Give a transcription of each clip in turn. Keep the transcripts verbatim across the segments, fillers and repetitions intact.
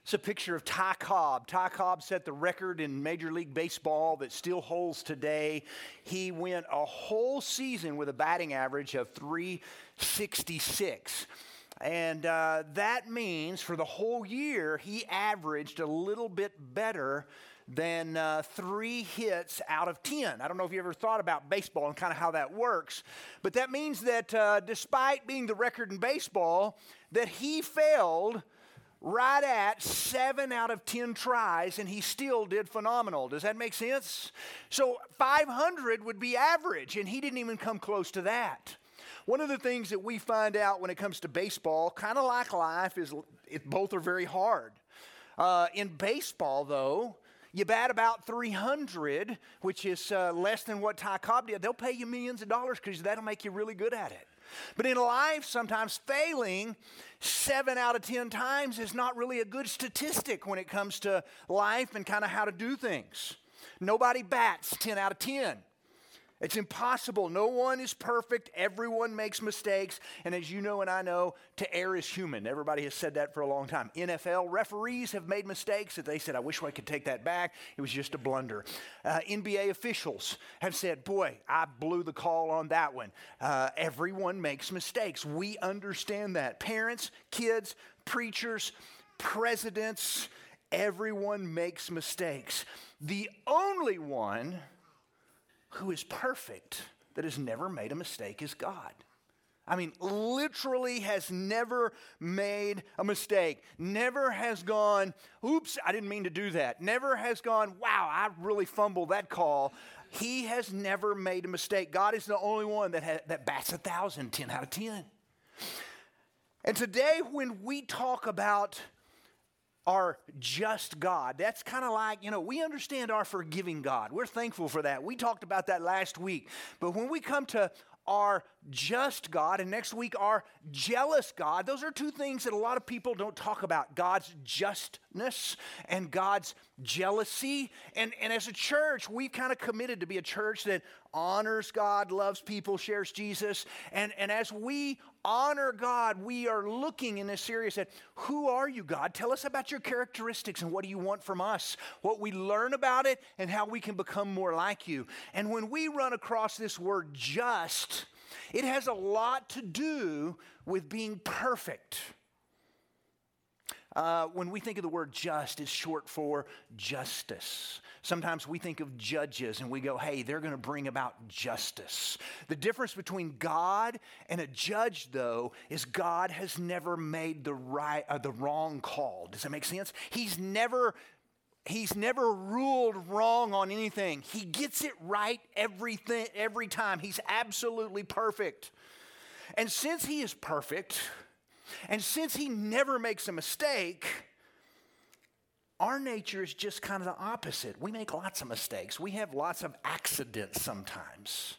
It's a picture of Ty Cobb. Ty Cobb set the record in Major League Baseball that still holds today. He went a whole season with a batting average of three sixty-six. And uh, that means for the whole year, he averaged a little bit better than uh, three hits out of ten. I don't know if you ever thought about baseball and kind of how that works, but that means that uh, despite being the record in baseball, that he failed right at seven out of ten tries, and he still did phenomenal. Does that make sense? So five hundred would be average, and he didn't even come close to that. One of the things that we find out when it comes to baseball, kind of like life, is it, both are very hard. Uh, in baseball, though, you bat about three hundred, which is uh, less than what Ty Cobb did. They'll pay you millions of dollars because that'll make you really good at it. But in life, sometimes failing seven out of ten times is not really a good statistic when it comes to life and kind of how to do things. Nobody bats ten out of ten. It's impossible. No one is perfect. Everyone makes mistakes. And as you know and I know, to err is human. Everybody has said that for a long time. N F L referees have made mistakes that they said, I wish I could take that back. It was just a blunder. Uh, N B A officials have said, boy, I blew the call on that one. Uh, everyone makes mistakes. We understand that. Parents, kids, preachers, presidents, everyone makes mistakes. The only one who is perfect, that has never made a mistake, is God. I mean, literally has never made a mistake. Never has gone, oops, I didn't mean to do that. Never has gone, wow, I really fumbled that call. He has never made a mistake. God is the only one that, ha- that bats a thousand, ten out of ten. And today when we talk about our just God, that's kind of like, you know, we understand our forgiving God. We're thankful for that. We talked about that last week. But when we come to our just God, and next week our jealous God, those are two things that a lot of people don't talk about. God's justness and God's jealousy. And, and as a church, we've kind of committed to be a church that honors God, loves people, shares Jesus. And, and as we honor God, we are looking in this series at, who are you, God? Tell us about your characteristics and what do you want from us? What we learn about it and how we can become more like you. And when we run across this word just, it has a lot to do with being perfect. Uh, when we think of the word just, it's short for justice. Sometimes we think of judges and we go, hey, they're going to bring about justice. The difference between God and a judge, though, is God has never made the right, uh, the wrong call. Does that make sense? He's never He's never ruled wrong on anything. He gets it right everything, every time. He's absolutely perfect. And since he is perfect, and since he never makes a mistake, our nature is just kind of the opposite. We make lots of mistakes. We have lots of accidents sometimes.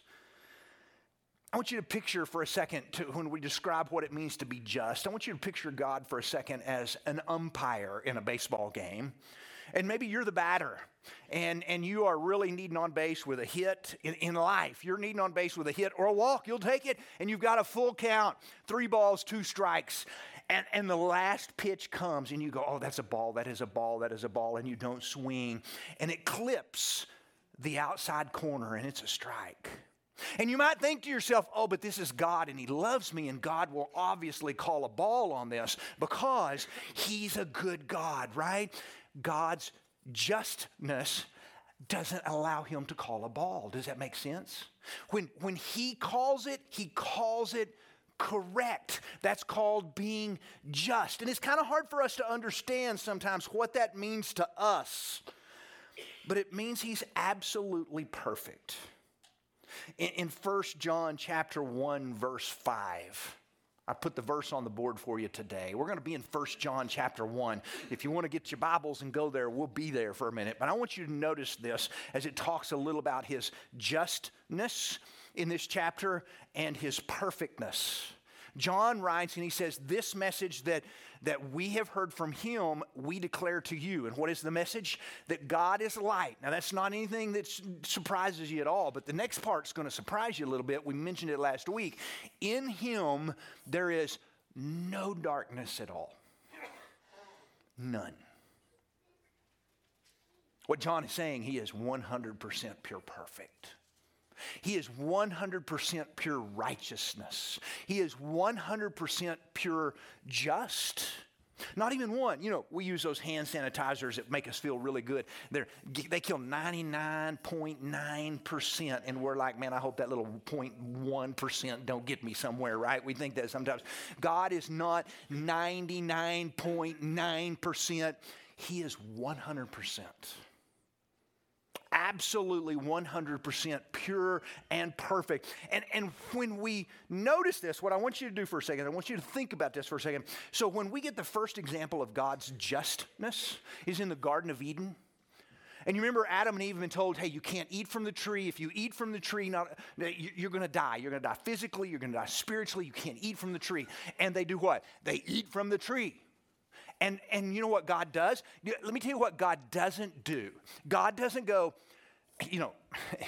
I want you to picture for a second, to, when we describe what it means to be just, I want you to picture God for a second as an umpire in a baseball game. And maybe you're the batter, and, and you are really needing on base with a hit in, in life. You're needing on base with a hit or a walk. You'll take it, and you've got a full count, three balls, two strikes. And, and the last pitch comes, and you go, oh, that's a ball, that is a ball, that is a ball, and you don't swing. And it clips the outside corner, and it's a strike. And you might think to yourself, oh, but this is God, and he loves me, and God will obviously call a ball on this because he's a good God, right? God's justness doesn't allow him to call a ball. Does that make sense? When, when he calls it, he calls it correct. That's called being just. And it's kind of hard for us to understand sometimes what that means to us. But it means he's absolutely perfect. In, in First John chapter one, verse five, I put the verse on the board for you today. We're going to be in First John chapter one. If you want to get your Bibles and go there, we'll be there for a minute. But I want you to notice this as it talks a little about his justness in this chapter and his perfectness. John writes and he says, this message that, that we have heard from him, we declare to you. And what is the message? That God is light. Now that's not anything that surprises you at all, but the next part's going to surprise you a little bit. We mentioned it last week. In him, there is no darkness at all. None. What John is saying, he is one hundred percent pure perfect. He is one hundred percent pure righteousness. He is one hundred percent pure just. Not even one. You know, we use those hand sanitizers that make us feel really good. They're, they kill ninety-nine point nine percent, and we're like, man, I hope that little zero point one percent don't get me somewhere, right? We think that sometimes. God is not ninety-nine point nine percent. He is one hundred percent. Absolutely one hundred percent pure and perfect. And, and when we notice this, what I want you to do for a second, I want you to think about this for a second. So when we get the first example of God's justness is in the Garden of Eden. And you remember Adam and Eve have been told, hey, you can't eat from the tree. If you eat from the tree, not, you're going to die. You're going to die physically. You're going to die spiritually. You can't eat from the tree. And they do what? They eat from the tree. And, and you know what God does? Let me tell you what God doesn't do. God doesn't go, you know,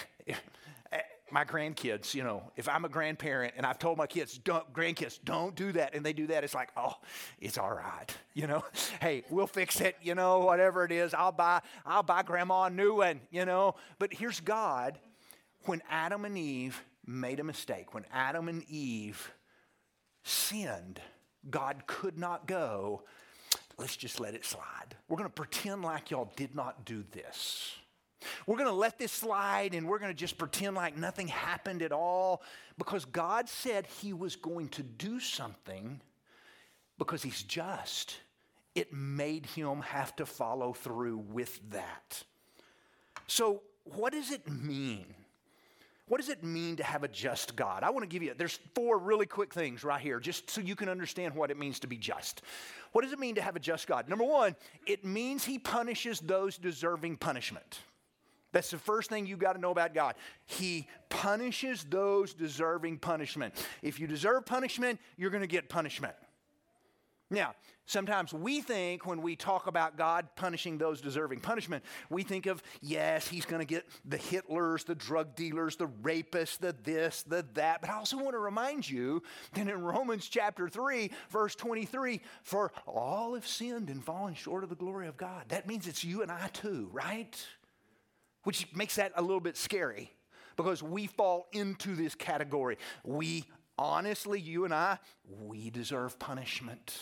my grandkids, you know, if I'm a grandparent and I've told my kids, don't, grandkids, don't do that, and they do that, it's like, oh, it's all right, you know. Hey, we'll fix it, you know, whatever it is. I'll buy, I'll buy grandma a new one, you know. But here's God. When Adam and Eve made a mistake, when Adam and Eve sinned, God could not go, let's just let it slide. We're going to pretend like y'all did not do this. We're going to let this slide, and we're going to just pretend like nothing happened at all, because God said he was going to do something because he's just. It made him have to follow through with that. So what does it mean? What does it mean to have a just God? I want to give you, there's four really quick things right here, just so you can understand what it means to be just. What does it mean to have a just God? Number one, it means he punishes those deserving punishment. That's the first thing you got to know about God. He punishes those deserving punishment. If you deserve punishment, you're going to get punishment. Now, sometimes we think when we talk about God punishing those deserving punishment, we think of, yes, he's going to get the Hitlers, the drug dealers, the rapists, the this, the that. But I also want to remind you that in Romans chapter three, verse twenty-three, for all have sinned and fallen short of the glory of God. That means it's you and I too, right? Which makes that a little bit scary because we fall into this category. We, honestly, you and I, we deserve punishment.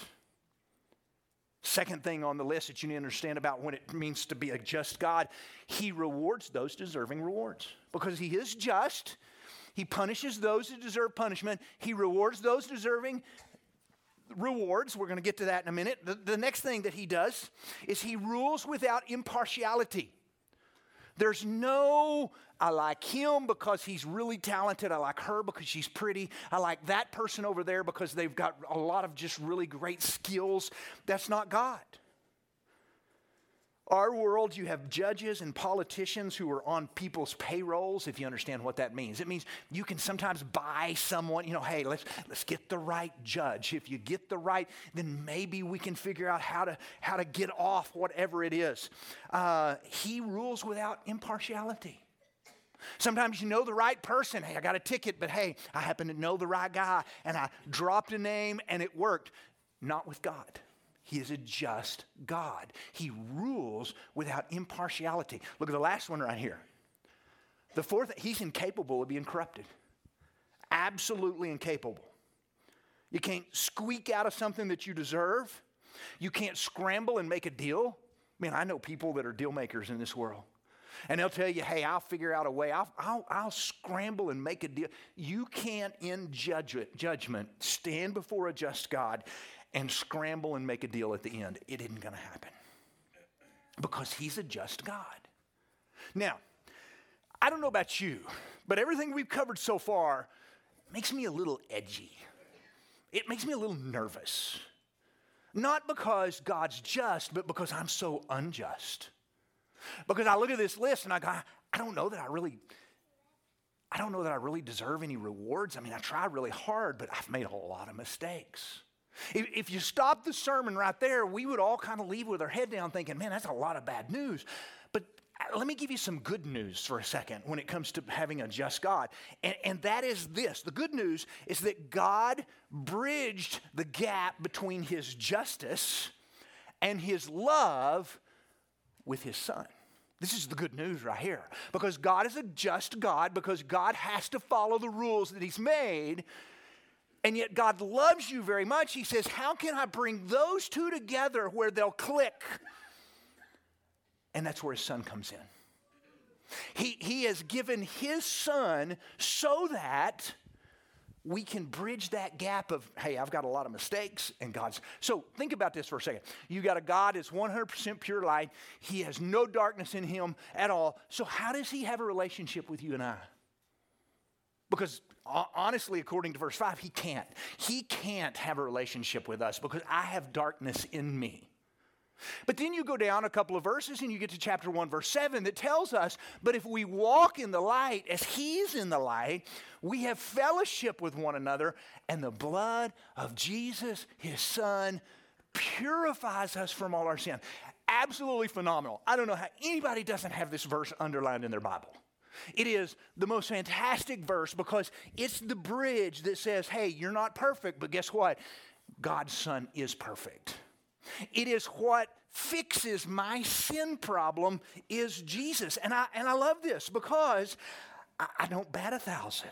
Second thing on the list that you need to understand about what it means to be a just God, he rewards those deserving rewards. Because he is just, he punishes those who deserve punishment. He rewards those deserving rewards. We're going to get to that in a minute. The, the next thing that he does is he rules without impartiality. There's no, I like him because he's really talented. I like her because she's pretty. I like that person over there because they've got a lot of just really great skills. That's not God. Our world, you have judges and politicians who are on people's payrolls, if you understand what that means. It means you can sometimes buy someone, you know, hey, let's let's get the right judge. If you get the right, then maybe we can figure out how to, how to get off whatever it is. Uh, he rules without impartiality. Sometimes you know the right person. Hey, I got a ticket, but hey, I happen to know the right guy, and I dropped a name, and it worked. Not with God. He is a just God. He rules without impartiality. Look at the last one right here. The fourth, he's incapable of being corrupted. Absolutely incapable. You can't squeak out of something that you deserve. You can't scramble and make a deal. Man, I know people that are deal makers in this world. And they'll tell you, hey, I'll figure out a way. I'll, I'll, I'll scramble and make a deal. You can't, in judgment, judgment, stand before a just God and scramble and make a deal at the end. It isn't going to happen because he's a just God. Now, I don't know about you, but everything we've covered so far makes me a little edgy. It makes me a little nervous. Not because God's just, but because I'm so unjust. Because I look at this list and I go, I don't know that I really, I don't know that I really deserve any rewards. I mean, I tried really hard, but I've made a whole lot of mistakes. If, if you stop the sermon right there, we would all kind of leave with our head down thinking, man, that's a lot of bad news. But let me give you some good news for a second when it comes to having a just God. And, and that is this. The good news is that God bridged the gap between his justice and his love with his son. This is the good news right here. Because God is a just God, because God has to follow the rules that he's made, and yet God loves you very much. He says, how can I bring those two together where they'll click? And that's where his son comes in. He, he has given his son so that we can bridge that gap of, hey, I've got a lot of mistakes, and God's. So think about this for a second. You got a God that's one hundred percent pure light. He has no darkness in him at all. So how does he have a relationship with you and I? Because honestly, according to verse five, he can't. He can't have a relationship with us because I have darkness in me. But then you go down a couple of verses and you get to chapter one, verse seven that tells us, but if we walk in the light as he's in the light, we have fellowship with one another, and the blood of Jesus, his son, purifies us from all our sin. Absolutely phenomenal. I don't know how anybody doesn't have this verse underlined in their Bible. It is the most fantastic verse because it's the bridge that says, hey, you're not perfect, but guess what? God's son is perfect. It is what fixes my sin problem is Jesus. And I and I love this because I, I don't bat a thousand.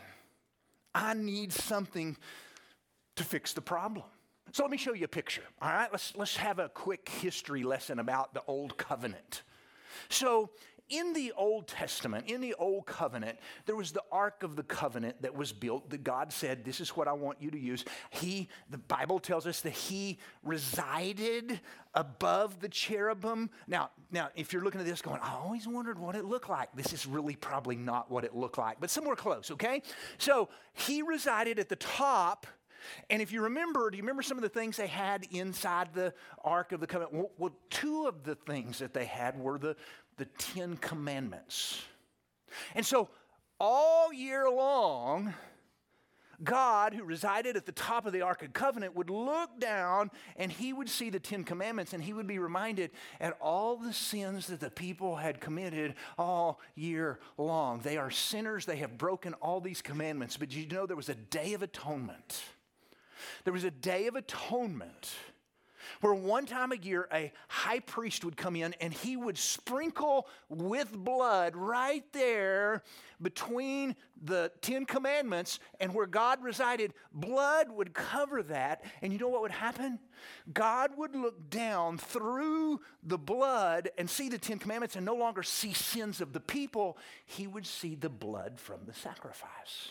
I need something to fix the problem. So let me show you a picture. All right, let's let's have a quick history lesson about the Old Covenant. So in the Old Testament, in the Old Covenant, there was the Ark of the Covenant that was built that God said, this is what I want you to use. He, the Bible tells us that he resided above the cherubim. Now, now, if you're looking at this going, I always wondered what it looked like. This is really probably not what it looked like, but somewhere close, okay? So he resided at the top. And if you remember, do you remember some of the things they had inside the Ark of the Covenant? Well, well two of the things that they had were the, the Ten Commandments. And so all year long, God, who resided at the top of the Ark of the Covenant, would look down and he would see the Ten Commandments, and he would be reminded at all the sins that the people had committed all year long. They are sinners. They have broken all these commandments. But did you know there was a Day of Atonement? There was a Day of Atonement where one time a year a high priest would come in and he would sprinkle with blood right there between the Ten Commandments and where God resided. Blood would cover that, and you know what would happen? God would look down through the blood and see the Ten Commandments and no longer see sins of the people. He would see the blood from the sacrifice.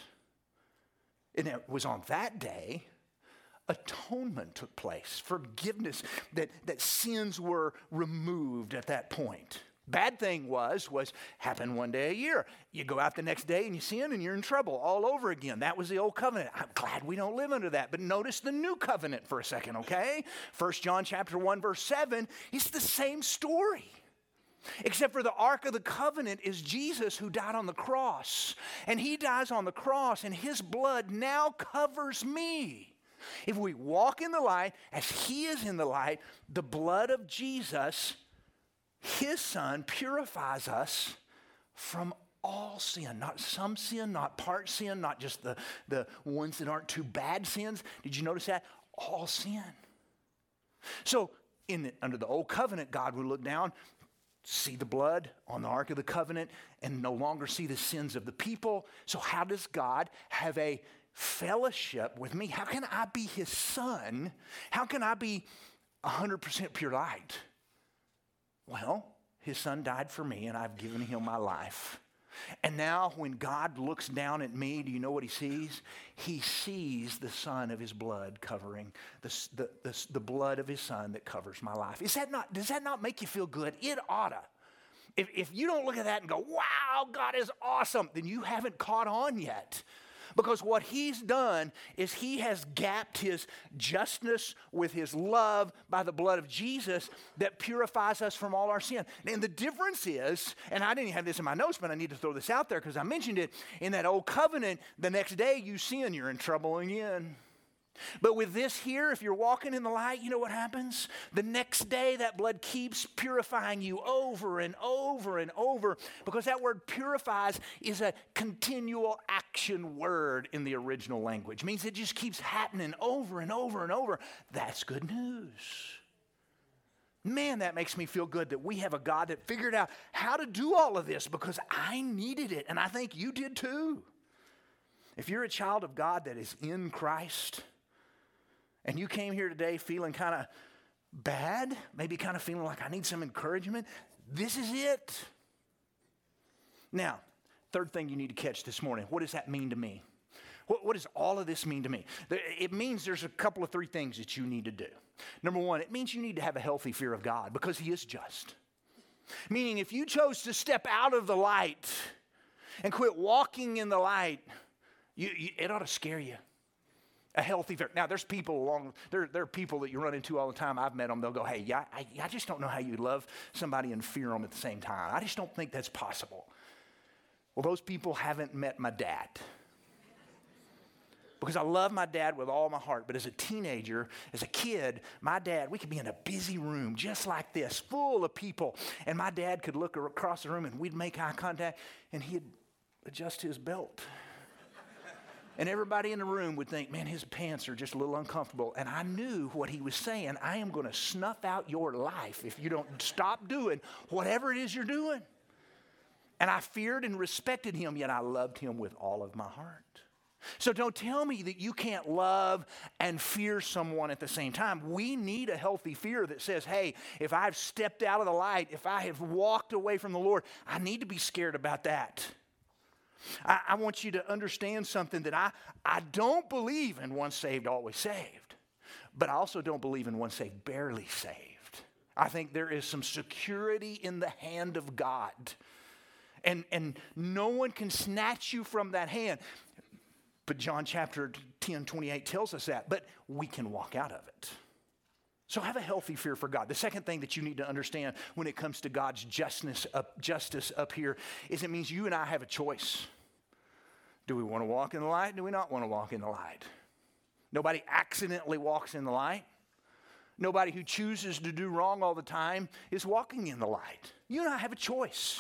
And it was on that day atonement took place, forgiveness, that, that sins were removed at that point. Bad thing was, was happened one day a year. You go out the next day and you sin and you're in trouble all over again. That was the old covenant. I'm glad we don't live under that. But notice the new covenant for a second, okay? First John chapter one, verse seven, it's the same story. Except for the Ark of the Covenant is Jesus who died on the cross. And he dies on the cross and his blood now covers me. If we walk in the light as he is in the light, the blood of Jesus, his son, purifies us from all sin. Not some sin, not part sin, not just the, the ones that aren't too bad sins. Did you notice that? All sin. So in the, under the old covenant, God would look down, see the blood on the Ark of the Covenant, and no longer see the sins of the people. So how does God have a fellowship with me? How can I be his son? How can I be one hundred percent pure light? Well, his son died for me, and I've given him my life. And now when God looks down at me, do you know what he sees? He sees the son of his blood covering, the, the, the, the blood of his son that covers my life. Is that not, does that not make you feel good? It oughta. If, if you don't look at that and go, wow, God is awesome, then you haven't caught on yet. Because what he's done is he has gapped his justness with his love by the blood of Jesus that purifies us from all our sin. And the difference is, and I didn't have this in my notes, but I need to throw this out there because I mentioned it, in that old covenant, the next day you sin, you're in trouble again. But with this here, if you're walking in the light, you know what happens? The next day, that blood keeps purifying you over and over and over, because that word purifies is a continual action word in the original language. It means it just keeps happening over and over and over. That's good news. Man, that makes me feel good that we have a God that figured out how to do all of this, because I needed it, and I think you did too. If you're a child of God that is in Christ, and you came here today feeling kind of bad, maybe kind of feeling like I need some encouragement, this is it. Now, third thing you need to catch this morning, what does that mean to me? What, what does all of this mean to me? It means there's a couple of three things that you need to do. Number one, it means you need to have a healthy fear of God, because he is just. Meaning, if you chose to step out of the light and quit walking in the light, you, you, it ought to scare you. A healthy fear. Now, there's people along, there, there are people that you run into all the time. I've met them. They'll go, hey, yeah, I, I just don't know how you love somebody and fear them at the same time. I just don't think that's possible. Well, those people haven't met my dad. Because I love my dad with all my heart. But as a teenager, as a kid, my dad, we could be in a busy room just like this, full of people. And my dad could look across the room and we'd make eye contact and he'd adjust his belt. And everybody in the room would think, man, his pants are just a little uncomfortable. And I knew what he was saying. I am going to snuff out your life if you don't stop doing whatever it is you're doing. And I feared and respected him, yet I loved him with all of my heart. So don't tell me that you can't love and fear someone at the same time. We need a healthy fear that says, hey, if I've stepped out of the light, if I have walked away from the Lord, I need to be scared about that. I, I want you to understand something, that I, I don't believe in once saved, always saved. But I also don't believe in once saved, barely saved. I think there is some security in the hand of God. And, and no one can snatch you from that hand. But John chapter ten, twenty-eight tells us that. But we can walk out of it. So have a healthy fear for God. The second thing that you need to understand when it comes to God's justness up, justice up here is it means you and I have a choice. Do we want to walk in the light? Do we not want to walk in the light? Nobody accidentally walks in the light. Nobody who chooses to do wrong all the time is walking in the light. You and I have a choice.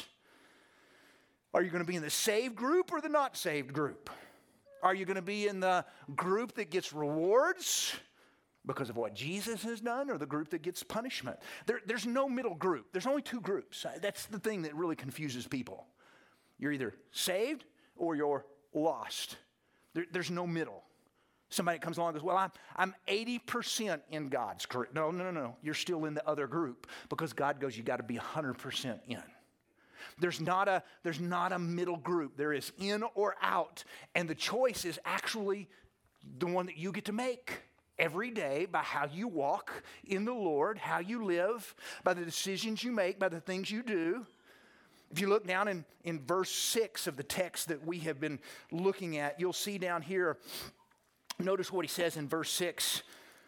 Are you going to be in the saved group or the not saved group? Are you going to be in the group that gets rewards because of what Jesus has done, or the group that gets punishment? There, there's no middle group. There's only two groups. That's the thing that really confuses people. You're either saved or you're lost. There, there's no middle. Somebody comes along and goes, well, I'm, I'm eighty percent in God's group. No, no, no, no. You're still in the other group, because God goes, you got to be one hundred percent in. There's not a, there's not a middle group. There is in or out. And the choice is actually the one that you get to make every day by how you walk in the Lord, how you live, by the decisions you make, by the things you do. If you look down in, in verse six of the text that we have been looking at, you'll see down here, notice what he says in verse six.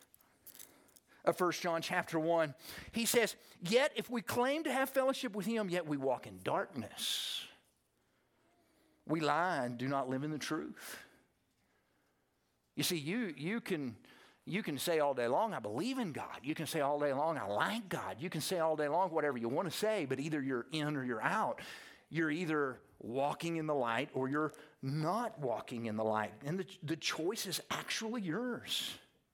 Of First John chapter one, he says, yet if we claim to have fellowship with him, yet we walk in darkness. We lie and do not live in the truth. You see, you, you, can, you can say all day long, I believe in God. You can say all day long, I like God. You can say all day long whatever you want to say, but either you're in or you're out. You're either walking in the light or you're not walking in the light. And the, the choice is actually yours.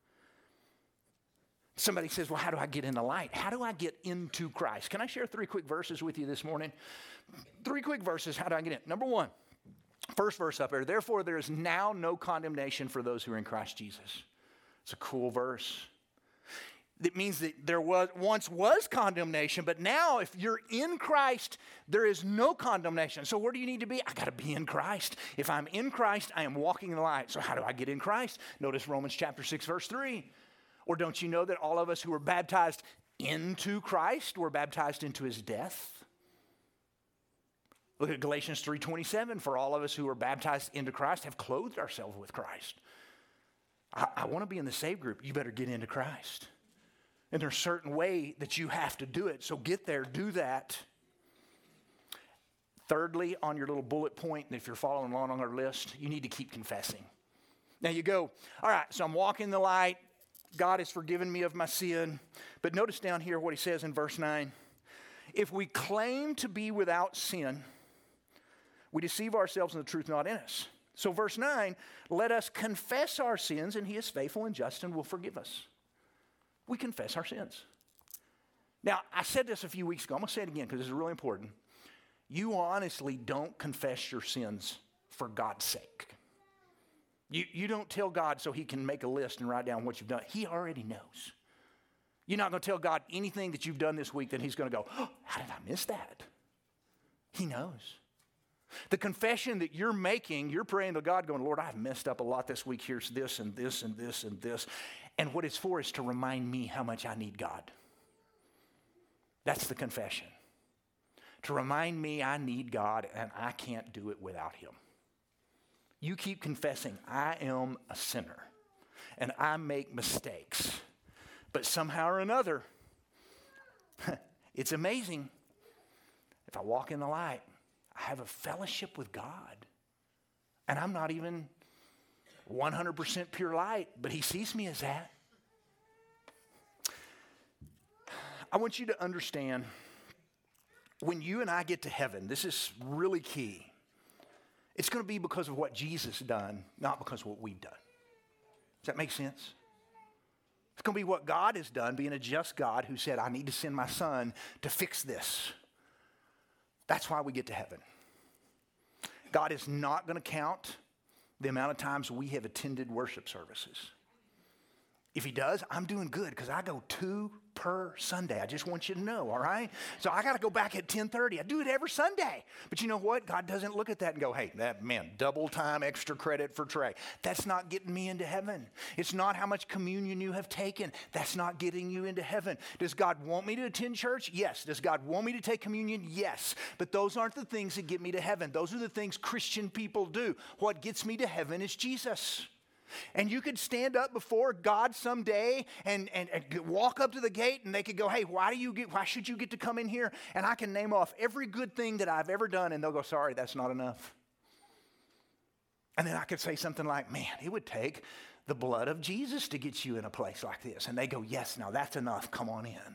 Somebody says, well, how do I get in the light? How do I get into Christ? Can I share three quick verses with you this morning? Three quick verses. How do I get in? Number one, first verse up there. Therefore, there is now no condemnation for those who are in Christ Jesus. It's a cool verse. It means that there was once was condemnation, but now if you're in Christ, there is no condemnation. So where do you need to be? I got to be in Christ. If I'm in Christ, I am walking in the light. So how do I get in Christ? Notice Romans chapter six, verse three. Or don't you know that all of us who were baptized into Christ were baptized into his death? Look at Galatians three twenty-seven. For all of us who were baptized into Christ have clothed ourselves with Christ. I, I want to be in the saved group. You better get into Christ. And there's a certain way that you have to do it. So get there, do that. Thirdly, on your little bullet point, and if you're following along on our list, you need to keep confessing. Now you go, all right, so I'm walking the light. God has forgiven me of my sin. But notice down here what he says in verse nine. If we claim to be without sin, we deceive ourselves and the truth not in us. So verse nine, let us confess our sins, and he is faithful and just and will forgive us. We confess our sins. Now, I said this a few weeks ago. I'm going to say it again because this is really important. You honestly don't confess your sins for God's sake. You, you don't tell God so he can make a list and write down what you've done. He already knows. You're not going to tell God anything that you've done this week, then he's going to go, oh, how did I miss that? He knows. The confession that you're making, you're praying to God going, Lord, I've messed up a lot this week. Here's this and this and this and this. And what it's for is to remind me how much I need God. That's the confession. To remind me I need God and I can't do it without him. You keep confessing, I am a sinner and I make mistakes. But somehow or another, it's amazing. If I walk in the light, I have a fellowship with God. And I'm not even one hundred percent pure light, but he sees me as that. I want you to understand, when you and I get to heaven, this is really key. It's going to be because of what Jesus done, not because of what we've done. Does that make sense? It's going to be what God has done, being a just God who said, I need to send my son to fix this. That's why we get to heaven. God is not going to count the amount of times we have attended worship services. If he does, I'm doing good because I go two per Sunday. I just want you to know, all right? So I got to go back at ten thirty. I do it every Sunday. But you know what? God doesn't look at that and go, hey, that man, double time extra credit for Trey. That's not getting me into heaven. It's not how much communion you have taken. That's not getting you into heaven. Does God want me to attend church? Yes. Does God want me to take communion? Yes. But those aren't the things that get me to heaven. Those are the things Christian people do. What gets me to heaven is Jesus. And you could stand up before God someday and, and, and walk up to the gate and they could go, hey, why do you get, why should you get to come in here? And I can name off every good thing that I've ever done and they'll go, sorry, that's not enough. And then I could say something like, man, it would take the blood of Jesus to get you in a place like this. And they go, yes, now that's enough. Come on in.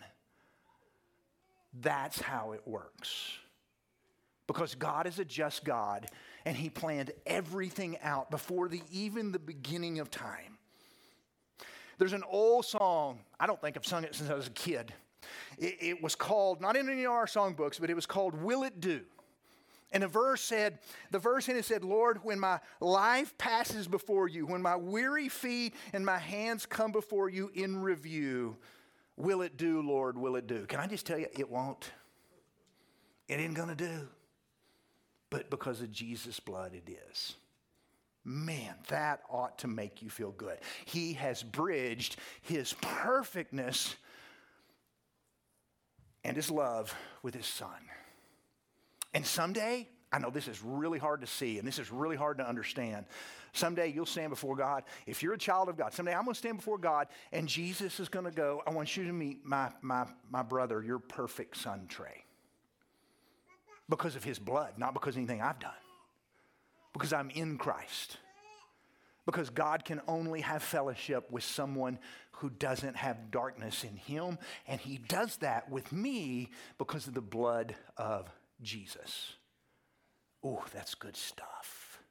That's how it works. Because God is a just God, and he planned everything out before the even the beginning of time. There's an old song, I don't think I've sung it since I was a kid. It, it was called, not in any of our songbooks, but it was called Will It Do? And the verse said, the verse in it said, Lord, when my life passes before you, when my weary feet and my hands come before you in review, will it do, Lord, will it do? Can I just tell you, it won't. It ain't gonna do. But because of Jesus' blood, it is. Man, that ought to make you feel good. He has bridged his perfectness and his love with his son. And someday, I know this is really hard to see and this is really hard to understand. Someday you'll stand before God. If you're a child of God, someday I'm going to stand before God and Jesus is going to go, I want you to meet my, my, my brother, your perfect son, Trey. Because of his blood, not because of anything I've done. Because I'm in Christ. Because God can only have fellowship with someone who doesn't have darkness in him. And he does that with me because of the blood of Jesus. Oh, that's good stuff.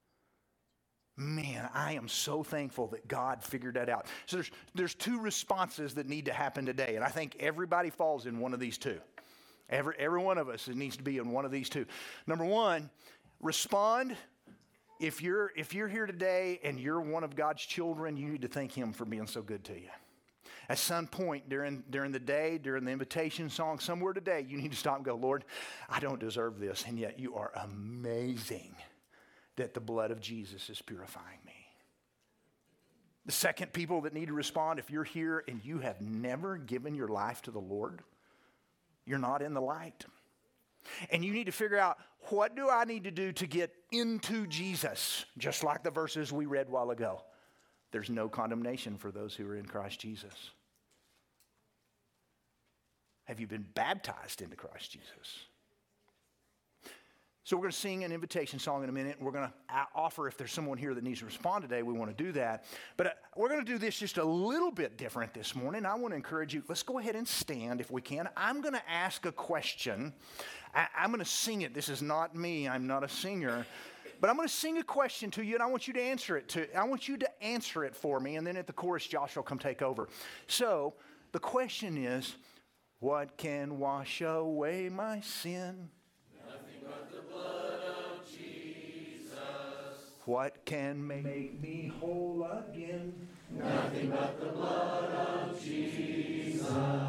Man, I am so thankful that God figured that out. So there's, there's two responses that need to happen today. And I think everybody falls in one of these two. Every, every one of us, it needs to be in one of these two. Number one, respond. If you're, if you're here today and you're one of God's children, you need to thank him for being so good to you. At some point during, during the day, during the invitation song, somewhere today, you need to stop and go, Lord, I don't deserve this, and yet you are amazing that the blood of Jesus is purifying me. The second people that need to respond, if you're here and you have never given your life to the Lord, you're not in the light. And you need to figure out, what do I need to do to get into Jesus? Just like the verses we read a while ago. There's no condemnation for those who are in Christ Jesus. Have you been baptized into Christ Jesus? So we're going to sing an invitation song in a minute. We're going to offer, if there's someone here that needs to respond today, we want to do that. But uh, we're going to do this just a little bit different this morning. I want to encourage you, let's go ahead and stand if we can. I'm going to ask a question. I, I'm going to sing it. This is not me. I'm not a singer. But I'm going to sing a question to you, and I want you to answer it. To, I want you to answer it for me, and then at the chorus, Josh will come take over. So the question is, What can wash away my sin? Nothing but the blood of Jesus. What can make me whole again? Nothing but the blood of Jesus.